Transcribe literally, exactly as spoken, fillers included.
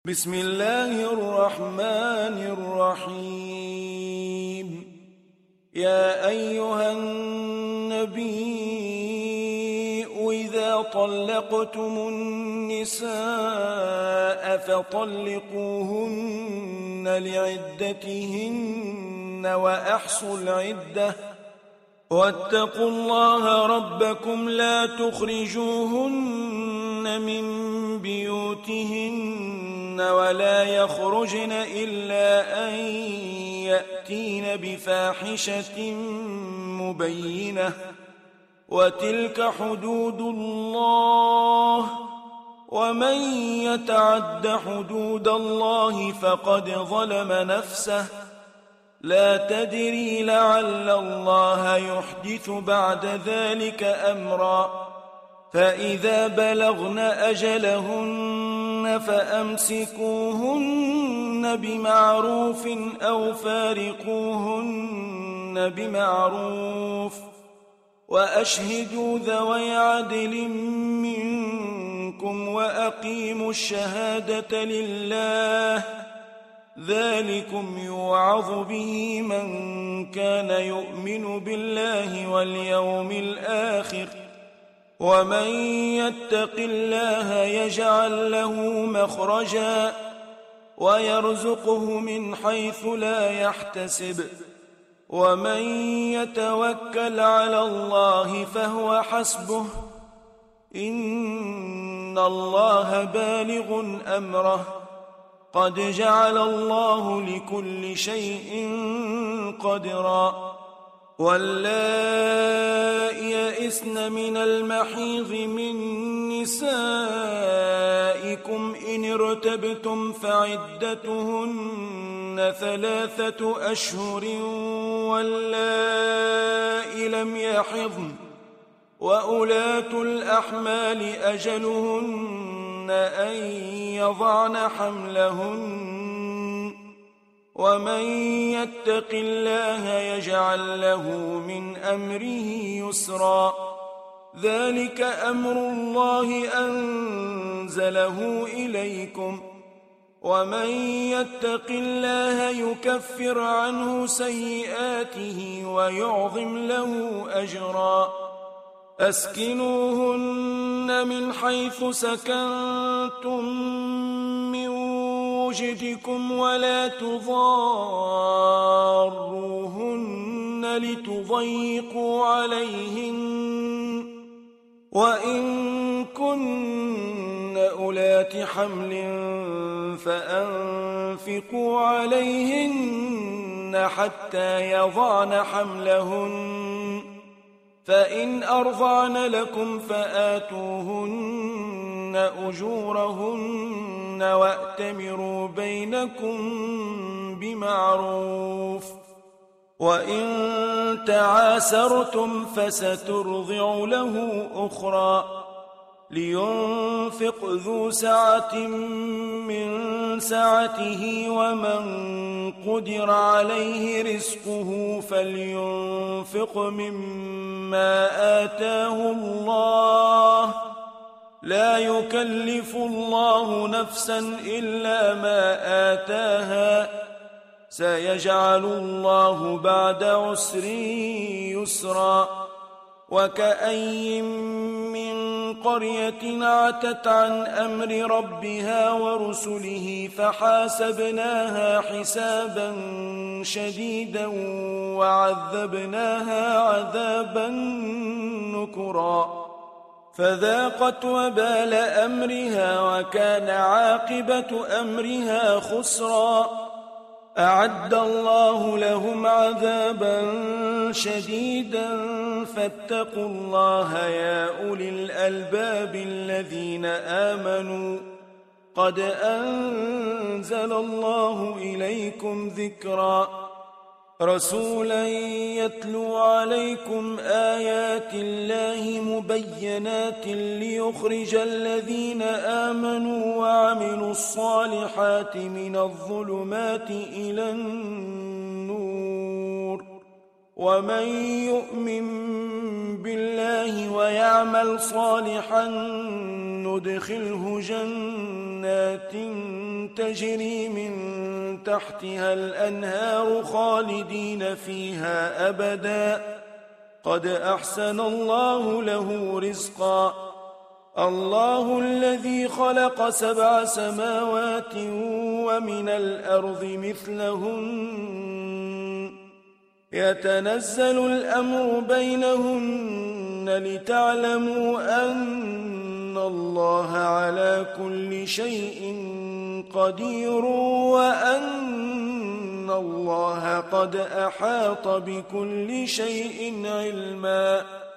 بسم الله الرحمن الرحيم. يا أيها النبي إذا طلقتم النساء فطلقوهن لعدتهن وأحصوا العدة واتقوا الله ربكم لا تخرجوهن من بيوتهن ولا يخرجن إلا أن يأتين بفاحشة مبينة وتلك حدود الله ومن يتعد حدود الله فقد ظلم نفسه لا تدري لعل الله يحدث بعد ذلك أمرا فإذا بلغن أجلهن فأمسكوهن بمعروف أو فارقوهن بمعروف وأشهدوا ذوي عدل منكم وأقيموا الشهادة لله ذلكم يوعظ به من كان يؤمن بالله واليوم الآخر ومن يتق الله يجعل له مخرجا ويرزقه من حيث لا يحتسب ومن يتوكل على الله فهو حسبه إن الله بالغ أمره قد جعل الله لكل شيء قدرا واللائي يئسن من المحيض من نسائكم إن ارتبتم فعدتهن ثلاثة أشهر واللائي لم يحضن وأولاة الأحمال أجلهن أن يضعن حملهن ومن يتق الله يجعل له من أمره يسرا ذلك أمر الله أنزله إليكم ومن يتق الله يكفر عنه سيئاته ويعظم له أجرا أسكنوهن من حيث سكنتم من وجدكم ولا تضاروهن لتضيقوا عليهن وإن كن أولات حمل فأنفقوا عليهن حتى يضعن حملهن فإن أرضعن لكم فآتوهن أجورهن وأتمروا بينكم بمعروف وإن تعاسرتم فسترضع له أخرى لينفق ذو سعة من سعته ومن قدر عليه رزقه فلينفق مما آتاه الله لا يكلف الله نفسا إلا ما آتاها سيجعل الله بعد عسر يسرا وكأي من قرية عتت عن أمر ربها ورسله فحاسبناها حسابا شديدا وعذبناها عذابا نكرا فذاقت وبال أمرها وكان عاقبة أمرها خسرا أعد الله لهم عذابا شديدا فاتقوا الله يا أولي الألباب الذين آمنوا قد أنزل الله إليكم ذكرا رسولا يتلو عليكم آيات الله مبينات ليخرج الذين آمنوا وعملوا الصالحات من الظلمات إلى النور ومن يؤمن بالله ويعمل صالحا يدخله جنات تجري من تحتها الأنهار خالدين فيها أبدا قد أحسن الله له رزقا الله الذي خلق سبع سماوات ومن الأرض مثلهن يتنزل الأمر بينهن لتعلموا أن الله على كل شيء قدير وأن الله قد أحاط بكل شيء علما